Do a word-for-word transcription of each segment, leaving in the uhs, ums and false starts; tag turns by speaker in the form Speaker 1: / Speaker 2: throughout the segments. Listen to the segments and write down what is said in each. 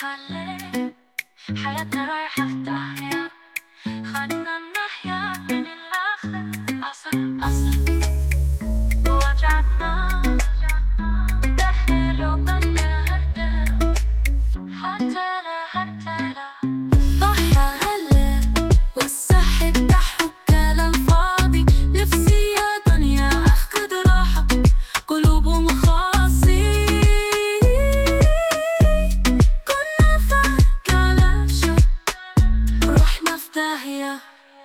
Speaker 1: حالي حياتنا رايحة في داهية. خلينا نحيا من الآخر أصل أصل وجعنا دحر وبنهدر حتى لا حتى لا ضحى هلا والصح بتاعه كلام فاضي. نفسي يا دنيا أخد راحة قلوبهم خاصين. كنا فات على شو روحنا في داهية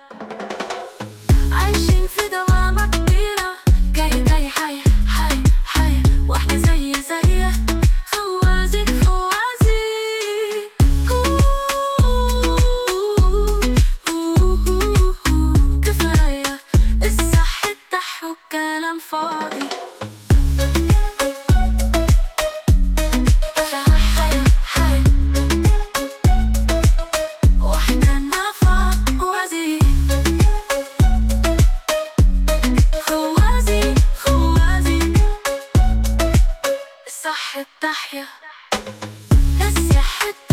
Speaker 1: عايشين في دوامة كبيرة. جاي جاي حي حي حي واحدة زي زي خوازي خوازي كفاية الصح بتاعه كلام فاضي. صح التحية الصحة